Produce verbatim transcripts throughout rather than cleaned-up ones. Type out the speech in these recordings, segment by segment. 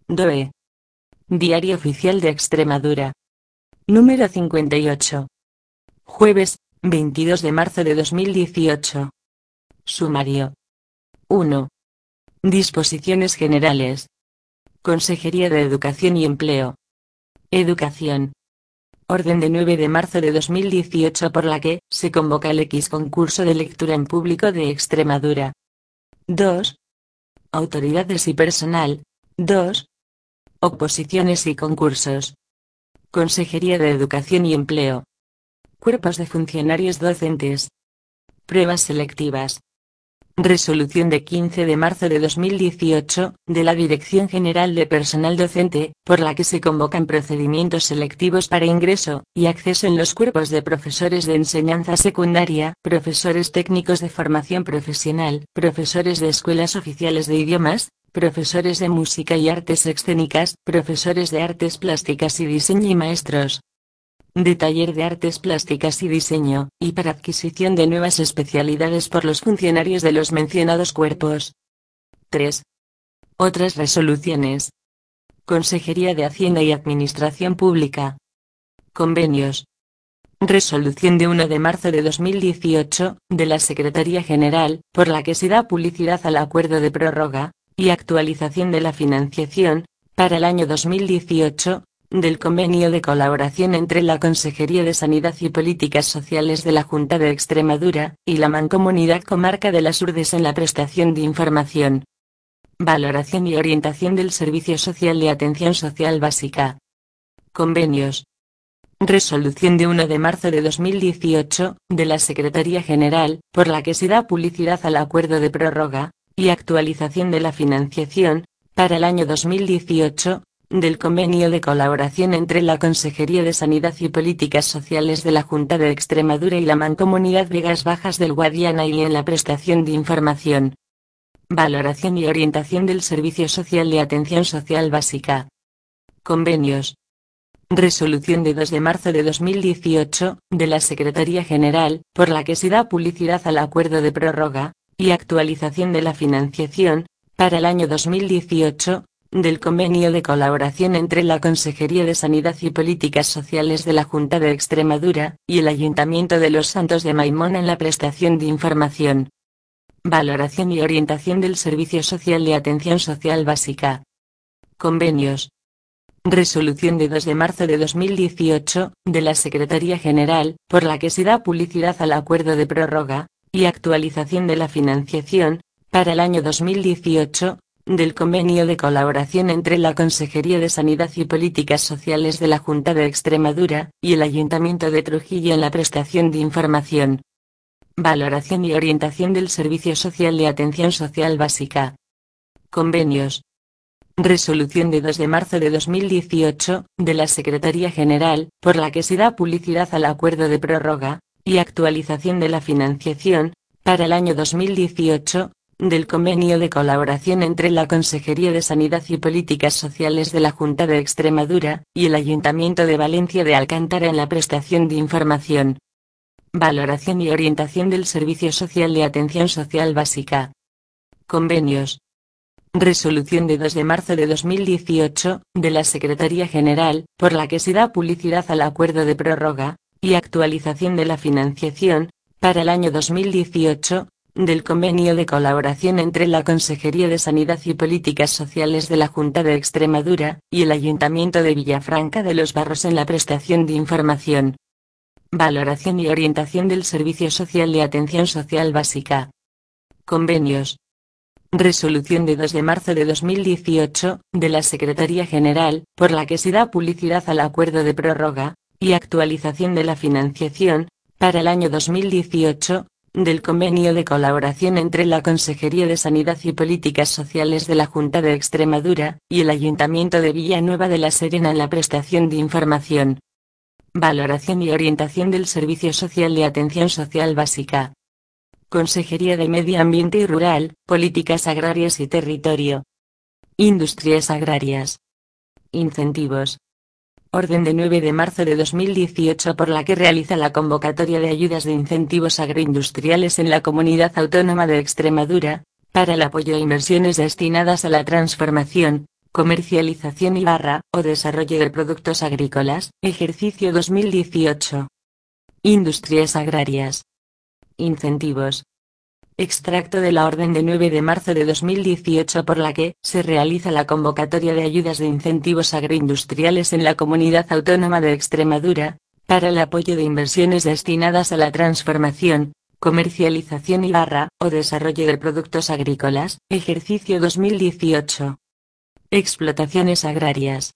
D O E. Diario Oficial de Extremadura. Número cincuenta y ocho. Jueves, veintidós de marzo de dos mil dieciocho. Sumario. uno. Disposiciones generales. Consejería de Educación y Empleo. Educación. Orden de nueve de marzo de dos mil dieciocho por la que se convoca el X concurso de lectura en público de Extremadura. dos. Autoridades y personal. dos. Oposiciones y concursos. Consejería de Educación y Empleo. Cuerpos de funcionarios docentes. Pruebas selectivas. Resolución de quince de marzo de dos mil dieciocho, de la Dirección General de Personal Docente, por la que se convocan procedimientos selectivos para ingreso y acceso en los cuerpos de profesores de enseñanza secundaria, profesores técnicos de formación profesional, profesores de escuelas oficiales de idiomas, profesores de música y artes escénicas, profesores de artes plásticas y diseño y maestros de taller de artes plásticas y diseño, y para adquisición de nuevas especialidades por los funcionarios de los mencionados cuerpos. tres. Otras resoluciones. Consejería de Hacienda y Administración Pública. Convenios. Resolución de uno de marzo de dos mil dieciocho, de la Secretaría General, por la que se da publicidad al acuerdo de prórroga y actualización de la financiación, para el año dos mil dieciocho, del convenio de colaboración entre la Consejería de Sanidad y Políticas Sociales de la Junta de Extremadura y la Mancomunidad Comarca de las Urdes en la prestación de información, valoración y orientación del Servicio Social de Atención Social Básica. Convenios. Resolución de uno de marzo de dos mil dieciocho, de la Secretaría General, por la que se da publicidad al acuerdo de prórroga y actualización de la financiación, para el año dos mil dieciocho, del convenio de colaboración entre la Consejería de Sanidad y Políticas Sociales de la Junta de Extremadura y la Mancomunidad Vegas Bajas del Guadiana y en la prestación de información, valoración y orientación del Servicio Social de Atención Social Básica. Convenios. Resolución de dos de marzo de dos mil dieciocho, de la Secretaría General, por la que se da publicidad al acuerdo de prórroga y actualización de la financiación, para el año dos mil dieciocho, del convenio de colaboración entre la Consejería de Sanidad y Políticas Sociales de la Junta de Extremadura y el Ayuntamiento de Los Santos de Maimón en la prestación de información, valoración y orientación del Servicio Social de Atención Social Básica. Convenios. Resolución de dos de marzo de dos mil dieciocho, de la Secretaría General, por la que se da publicidad al acuerdo de prórroga y actualización de la financiación, para el año dos mil dieciocho, del convenio de colaboración entre la Consejería de Sanidad y Políticas Sociales de la Junta de Extremadura y el Ayuntamiento de Trujillo en la prestación de información, valoración y orientación del Servicio Social de Atención Social Básica. Convenios. Resolución de dos de marzo de dos mil dieciocho, de la Secretaría General, por la que se da publicidad al acuerdo de prórroga y actualización de la financiación, para el año dos mil dieciocho, del convenio de colaboración entre la Consejería de Sanidad y Políticas Sociales de la Junta de Extremadura y el Ayuntamiento de Valencia de Alcántara en la prestación de información, valoración y orientación del Servicio Social de Atención Social Básica. Convenios. Resolución de dos de marzo de dos mil dieciocho, de la Secretaría General, por la que se da publicidad al acuerdo de prórroga y actualización de la financiación, para el año dos mil dieciocho, del convenio de colaboración entre la Consejería de Sanidad y Políticas Sociales de la Junta de Extremadura y el Ayuntamiento de Villafranca de los Barros en la prestación de información, valoración y orientación del Servicio Social de Atención Social Básica. Convenios. Resolución de dos de marzo de dos mil dieciocho, de la Secretaría General, por la que se da publicidad al acuerdo de prórroga y actualización de la financiación, para el año dos mil dieciocho, del convenio de colaboración entre la Consejería de Sanidad y Políticas Sociales de la Junta de Extremadura y el Ayuntamiento de Villanueva de la Serena en la prestación de información, valoración y orientación del Servicio Social de Atención Social Básica. Consejería de Medio Ambiente y Rural, Políticas Agrarias y Territorio. Industrias Agrarias. Incentivos. Orden de nueve de marzo de dos mil dieciocho por la que realiza la convocatoria de ayudas de incentivos agroindustriales en la Comunidad Autónoma de Extremadura, para el apoyo a inversiones destinadas a la transformación Comercialización y barra, o desarrollo de productos agrícolas, ejercicio dos mil dieciocho. Industrias agrarias. Incentivos. Extracto de la orden de nueve de marzo de dos mil dieciocho por la que se realiza la convocatoria de ayudas de incentivos agroindustriales en la Comunidad Autónoma de Extremadura, para el apoyo de inversiones destinadas a la transformación, comercialización y barra, o desarrollo de productos agrícolas, ejercicio dos mil dieciocho. Explotaciones agrarias.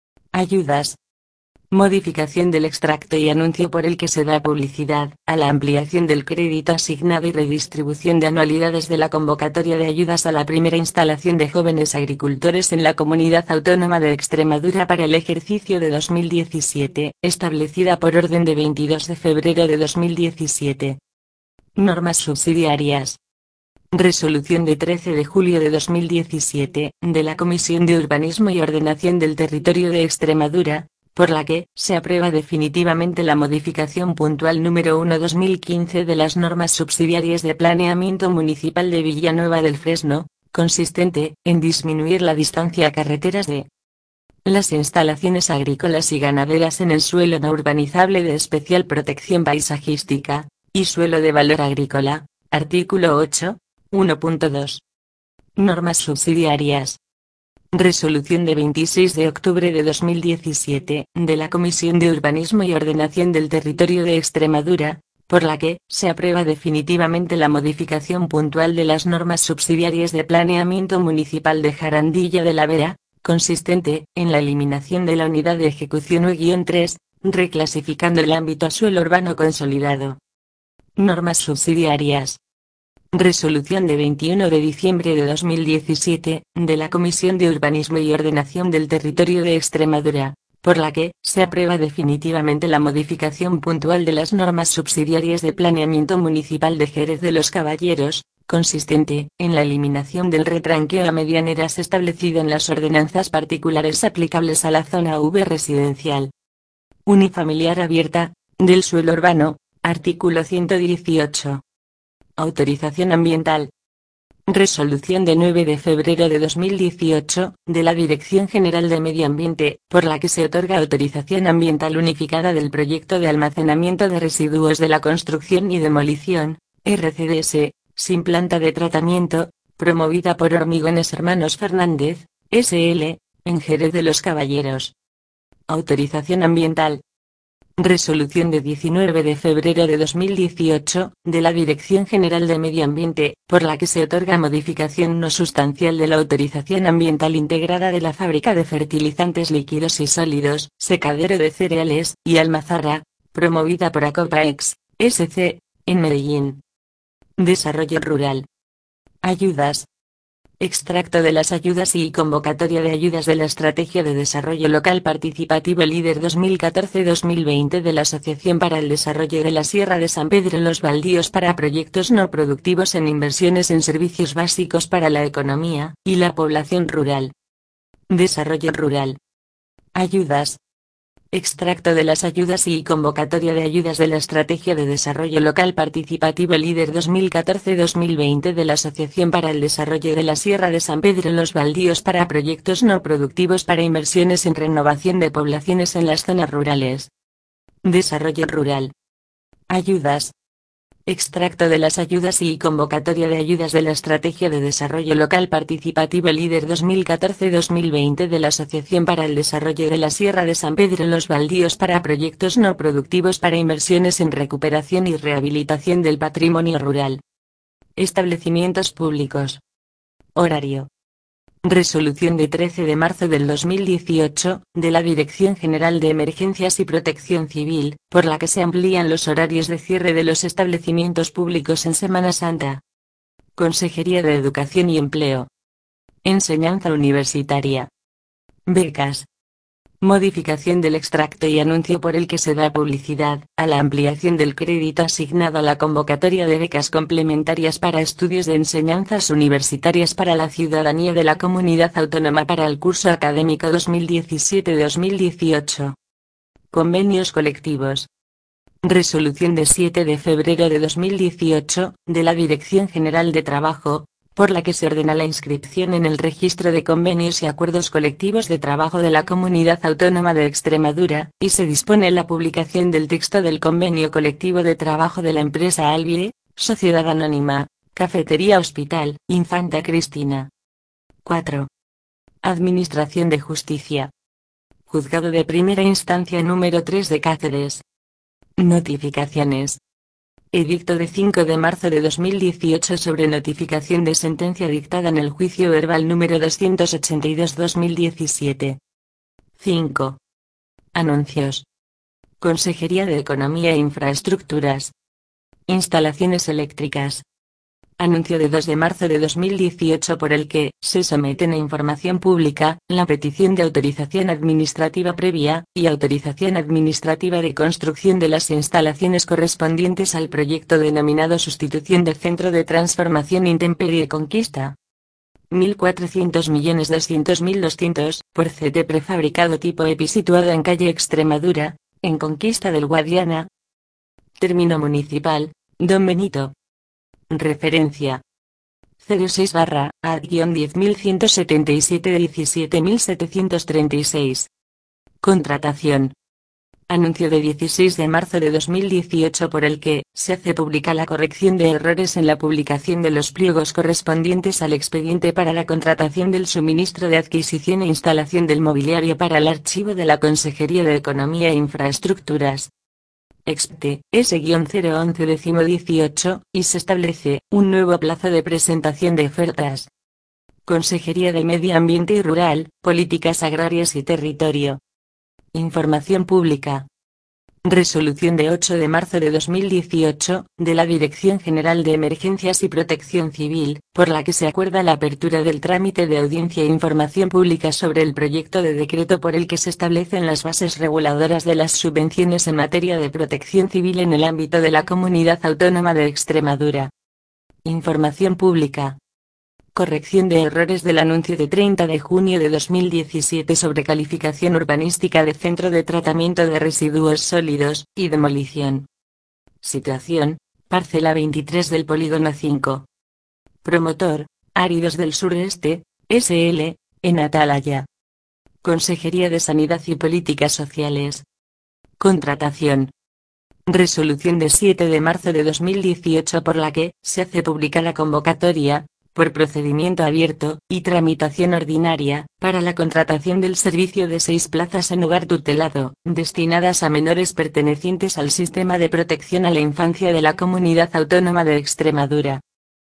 Ayudas. Modificación del extracto y anuncio por el que se da publicidad a la ampliación del crédito asignado y redistribución de anualidades de la convocatoria de ayudas a la primera instalación de jóvenes agricultores en la Comunidad Autónoma de Extremadura para el ejercicio de dos mil diecisiete, establecida por orden de veintidós de febrero de dos mil diecisiete. Normas subsidiarias. Resolución de trece de julio de dos mil diecisiete, de la Comisión de Urbanismo y Ordenación del Territorio de Extremadura, por la que se aprueba definitivamente la modificación puntual número uno barra dos mil quince de las normas subsidiarias de planeamiento municipal de Villanueva del Fresno, consistente en disminuir la distancia a carreteras de las instalaciones agrícolas y ganaderas en el suelo no urbanizable de especial protección paisajística, y suelo de valor agrícola, artículo ocho, uno punto dos. Normas subsidiarias. Resolución de veintiséis de octubre de dos mil diecisiete, de la Comisión de Urbanismo y Ordenación del Territorio de Extremadura, por la que se aprueba definitivamente la modificación puntual de las normas subsidiarias de planeamiento municipal de Jarandilla de la Vera, consistente en la eliminación de la unidad de ejecución U tres, reclasificando el ámbito a suelo urbano consolidado. Normas subsidiarias. Resolución de veintiuno de diciembre de dos mil diecisiete, de la Comisión de Urbanismo y Ordenación del Territorio de Extremadura, por la que se aprueba definitivamente la modificación puntual de las normas subsidiarias de planeamiento municipal de Jerez de los Caballeros, consistente en la eliminación del retranqueo a medianeras establecido en las ordenanzas particulares aplicables a la zona V residencial unifamiliar abierta, del suelo urbano, artículo ciento dieciocho. Autorización ambiental. Resolución de nueve de febrero de dos mil dieciocho, de la Dirección General de Medio Ambiente, por la que se otorga autorización ambiental unificada del proyecto de almacenamiento de residuos de la construcción y demolición, R C D S, sin planta de tratamiento, promovida por Hormigones Hermanos Fernández, S L, en Jerez de los Caballeros. Autorización ambiental. Resolución de diecinueve de febrero de dos mil dieciocho, de la Dirección General de Medio Ambiente, por la que se otorga modificación no sustancial de la autorización ambiental integrada de la fábrica de fertilizantes líquidos y sólidos, secadero de cereales, y almazara, promovida por Acopaex, S C, en Medellín. Desarrollo rural. Ayudas. Extracto de las ayudas y convocatoria de ayudas de la Estrategia de Desarrollo Local Participativo Líder dos mil catorce dos mil veinte de la Asociación para el Desarrollo de la Sierra de San Pedro en los Baldíos para proyectos no productivos en inversiones en servicios básicos para la economía y la población rural. Desarrollo rural. Ayudas. Extracto de las ayudas y convocatoria de ayudas de la Estrategia de Desarrollo Local Participativo Líder dos mil catorce dos mil veinte de la Asociación para el Desarrollo de la Sierra de San Pedro en los Baldíos para proyectos no productivos para inversiones en renovación de poblaciones en las zonas rurales. Desarrollo rural. Ayudas. Extracto de las ayudas y convocatoria de ayudas de la Estrategia de Desarrollo Local Participativo Líder dos mil catorce dos mil veinte de la Asociación para el Desarrollo de la Sierra de San Pedro en los Baldíos para proyectos no productivos para inversiones en recuperación y rehabilitación del patrimonio rural. Establecimientos públicos. Horario. Resolución de trece de marzo del dos mil dieciocho, de la Dirección General de Emergencias y Protección Civil, por la que se amplían los horarios de cierre de los establecimientos públicos en Semana Santa. Consejería de Educación y Empleo. Enseñanza universitaria. Becas. Modificación del extracto y anuncio por el que se da publicidad a la ampliación del crédito asignado a la convocatoria de becas complementarias para estudios de enseñanzas universitarias para la ciudadanía de la Comunidad Autónoma para el curso académico dos mil diecisiete dos mil dieciocho. Convenios colectivos. Resolución de siete de febrero de dos mil dieciocho, de la Dirección General de Trabajo, por la que se ordena la inscripción en el Registro de Convenios y Acuerdos Colectivos de Trabajo de la Comunidad Autónoma de Extremadura, y se dispone la publicación del texto del Convenio Colectivo de Trabajo de la empresa Alvide, Sociedad Anónima, Cafetería Hospital, Infanta Cristina. cuatro. Administración de Justicia. Juzgado de Primera Instancia número tres de Cáceres. Notificaciones. Edicto de cinco de marzo de dos mil dieciocho sobre notificación de sentencia dictada en el juicio verbal número doscientos ochenta y dos barra dos mil diecisiete. cinco. Anuncios. Consejería de Economía e Infraestructuras. Instalaciones eléctricas. Anuncio de dos de marzo de dos mil dieciocho por el que se someten a información pública la petición de autorización administrativa previa y autorización administrativa de construcción de las instalaciones correspondientes al proyecto denominado Sustitución de Centro de Transformación Intemperie Conquista. mil cuatrocientos millones doscientos mil doscientos por C T prefabricado tipo EPI situado en calle Extremadura, en Conquista del Guadiana. Término municipal, Don Benito. Referencia. cero seis barra A diez mil ciento setenta y siete de diecisiete mil setecientos treinta y seis. Contratación. Anuncio de dieciséis de marzo de dos mil dieciocho por el que se hace pública la corrección de errores en la publicación de los pliegos correspondientes al expediente para la contratación del suministro de adquisición e instalación del mobiliario para el archivo de la Consejería de Economía e Infraestructuras. Expte S cero once décimo dieciocho, y se establece un nuevo plazo de presentación de ofertas. Consejería de Medio Ambiente y Rural, Políticas Agrarias y Territorio. Información pública. Resolución de ocho de marzo de dos mil dieciocho, de la Dirección General de Emergencias y Protección Civil, por la que se acuerda la apertura del trámite de audiencia e información pública sobre el proyecto de decreto por el que se establecen las bases reguladoras de las subvenciones en materia de protección civil en el ámbito de la Comunidad Autónoma de Extremadura. Información pública. Corrección de errores del anuncio de treinta de junio de dos mil diecisiete sobre calificación urbanística de centro de tratamiento de residuos sólidos, y demolición. Situación, parcela veintitrés del polígono cinco. Promotor, Áridos del Sureste, S L, en Atalaya. Consejería de Sanidad y Políticas Sociales. Contratación. Resolución de siete de marzo de dos mil dieciocho por la que se hace pública la convocatoria, por procedimiento abierto y tramitación ordinaria, para la contratación del servicio de seis plazas en hogar tutelado, destinadas a menores pertenecientes al Sistema de Protección a la Infancia de la Comunidad Autónoma de Extremadura.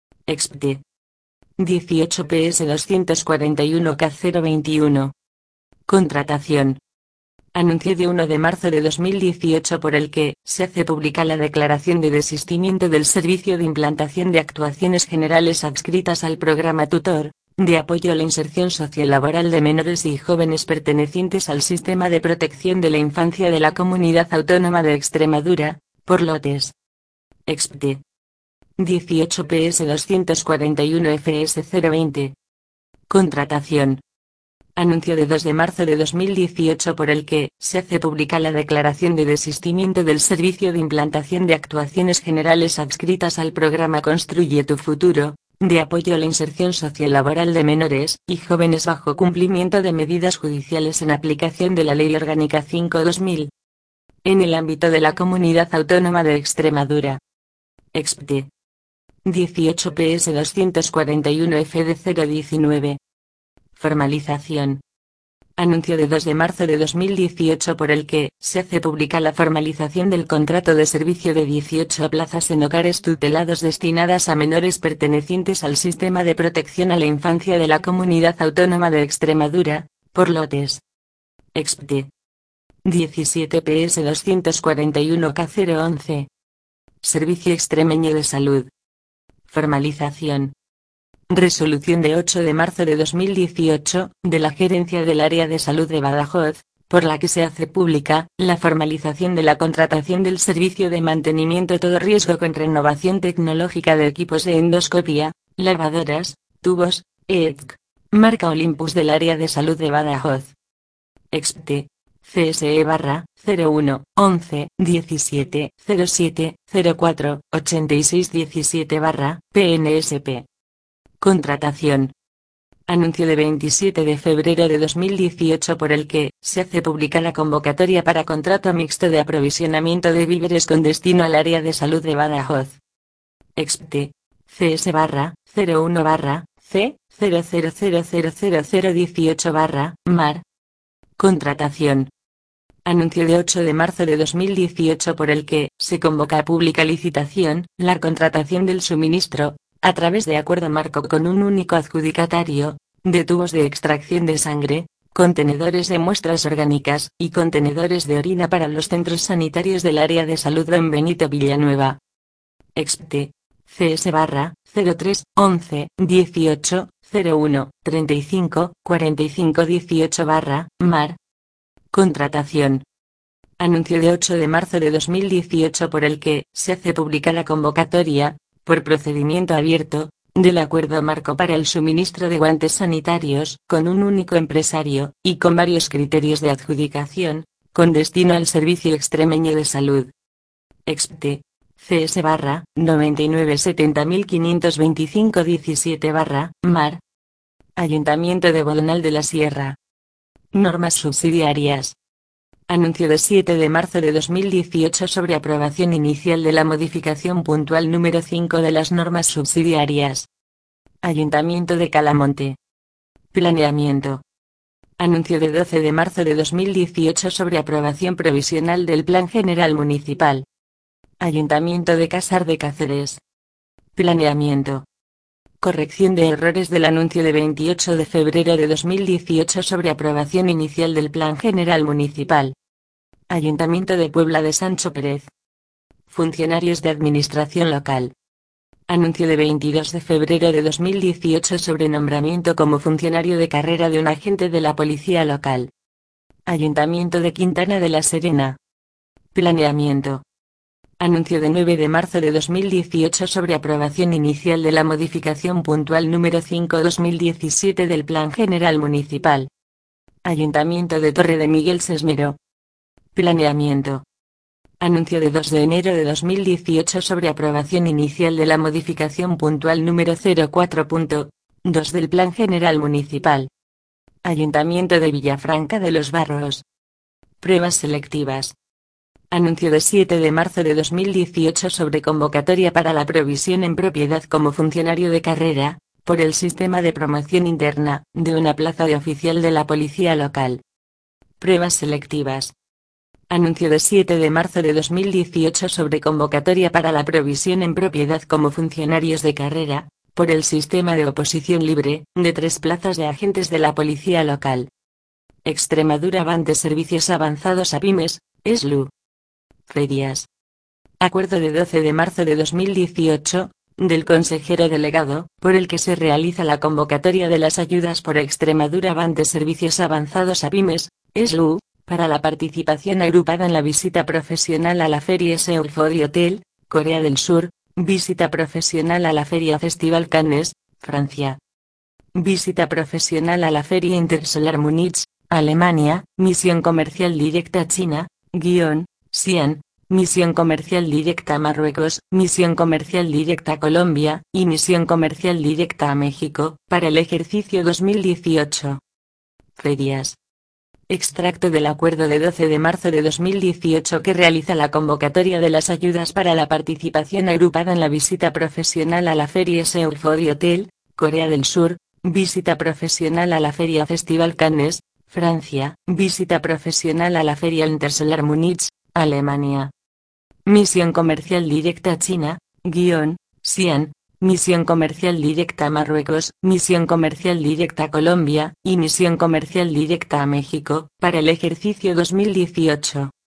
Expte. dieciocho P S doscientos cuarenta y uno K cero veintiuno. Contratación. Anuncio de uno de marzo de dos mil dieciocho por el que se hace pública la declaración de desistimiento del Servicio de Implantación de Actuaciones Generales adscritas al Programa Tutor, de apoyo a la inserción sociolaboral de menores y jóvenes pertenecientes al Sistema de Protección de la Infancia de la Comunidad Autónoma de Extremadura, por lotes. Expte. dieciocho P S doscientos cuarenta y uno F S cero veinte. Contratación. Anuncio de dos de marzo de dos mil dieciocho por el que se hace pública la declaración de desistimiento del Servicio de Implantación de Actuaciones Generales adscritas al Programa Construye tu Futuro, de apoyo a la inserción sociolaboral de menores y jóvenes bajo cumplimiento de medidas judiciales en aplicación de la Ley Orgánica cinco barra dos mil. En el ámbito de la Comunidad Autónoma de Extremadura. Expte. dieciocho P S doscientos cuarenta y uno F D cero diecinueve. Formalización. Anuncio de dos de marzo de dos mil dieciocho por el que se hace pública la formalización del contrato de servicio de dieciocho plazas en hogares tutelados destinadas a menores pertenecientes al Sistema de Protección a la Infancia de la Comunidad Autónoma de Extremadura, por lotes. Expte. diecisiete P S doscientos cuarenta y uno K cero once. Servicio Extremeño de Salud. Formalización. Resolución de ocho de marzo de dos mil dieciocho, de la Gerencia del Área de Salud de Badajoz, por la que se hace pública la formalización de la contratación del servicio de mantenimiento todo riesgo con renovación tecnológica de equipos de endoscopia, lavadoras, tubos, E T C, marca Olympus del Área de Salud de Badajoz. Expte. C S E barra cero uno once diecisiete cero siete cero cuatro ochenta y seis diecisiete barra P N S P. Contratación. Anuncio de veintisiete de febrero de dos mil dieciocho por el que se hace pública la convocatoria para contrato mixto de aprovisionamiento de víveres con destino al área de salud de Badajoz. Expte. C S barra cero uno barra C cero cero cero cero cero cero dieciocho barra Mar. Contratación. Anuncio de ocho de marzo de dos mil dieciocho por el que se convoca a pública licitación la contratación del suministro, a través de acuerdo marco con un único adjudicatario, de tubos de extracción de sangre, contenedores de muestras orgánicas y contenedores de orina para los centros sanitarios del área de salud Don Benito Villanueva. Expte. C S barra cero tres once dieciocho cero uno treinta y cinco cuarenta y cinco dieciocho barra Mar. Contratación. Anuncio de ocho de marzo de dos mil dieciocho por el que se hace pública la convocatoria, por procedimiento abierto, del acuerdo marco para el suministro de guantes sanitarios, con un único empresario, y con varios criterios de adjudicación, con destino al Servicio Extremeño de Salud. Expte. C S barra noventa y nueve setenta mil quinientos veinticinco diecisiete barra Mar. Ayuntamiento de Bodonal de la Sierra. Normas subsidiarias. Anuncio de siete de marzo de dos mil dieciocho sobre aprobación inicial de la modificación puntual número cinco de las normas subsidiarias. Ayuntamiento de Calamonte. Planeamiento. Anuncio de doce de marzo de dos mil dieciocho sobre aprobación provisional del Plan General Municipal. Ayuntamiento de Casar de Cáceres. Planeamiento. Corrección de errores del anuncio de veintiocho de febrero de dos mil dieciocho sobre aprobación inicial del Plan General Municipal. Ayuntamiento de Puebla de Sancho Pérez. Funcionarios de Administración Local. Anuncio de veintidós de febrero de dos mil dieciocho sobre nombramiento como funcionario de carrera de un agente de la Policía Local. Ayuntamiento de Quintana de la Serena. Planeamiento. Anuncio de nueve de marzo de dos mil dieciocho sobre aprobación inicial de la modificación puntual número cinco dos mil diecisiete del Plan General Municipal. Ayuntamiento de Torre de Miguel Sesmero. Planeamiento. Anuncio de dos de enero de dos mil dieciocho sobre aprobación inicial de la modificación puntual número cero cuatro punto dos del Plan General Municipal. Ayuntamiento de Villafranca de los Barros. Pruebas selectivas. Anuncio de siete de marzo de dos mil dieciocho sobre convocatoria para la provisión en propiedad como funcionario de carrera, por el sistema de promoción interna, de una plaza de oficial de la Policía Local. Pruebas selectivas. Anuncio de siete de marzo de dos mil dieciocho sobre convocatoria para la provisión en propiedad como funcionarios de carrera, por el sistema de oposición libre, de tres plazas de agentes de la Policía Local. Extremadura Van de Servicios Avanzados a Pymes, E S L U. Ferias. Acuerdo de doce de marzo de dos mil dieciocho, del consejero delegado, por el que se realiza la convocatoria de las ayudas por Extremadura Van de Servicios Avanzados a Pymes, E S L U, para la participación agrupada en la visita profesional a la Feria Seoul Hotel, Corea del Sur, visita profesional a la Feria Festival Cannes, Francia. Visita profesional a la Feria Intersolar Múnich, Alemania, misión comercial directa a China, guión, Xi'an, misión comercial directa a Marruecos, misión comercial directa a Colombia, y misión comercial directa a México, para el ejercicio dos mil dieciocho. Ferias. Extracto del acuerdo de doce de marzo de dos mil dieciocho que realiza la convocatoria de las ayudas para la participación agrupada en la visita profesional a la Feria Seoul Hotel, Corea del Sur, visita profesional a la Feria Festival Cannes, Francia, visita profesional a la Feria Intersolar Múnich, Alemania. Misión comercial directa a China, guión, Xi'an, misión comercial directa a Marruecos, misión comercial directa a Colombia, y misión comercial directa a México, para el ejercicio dos mil dieciocho.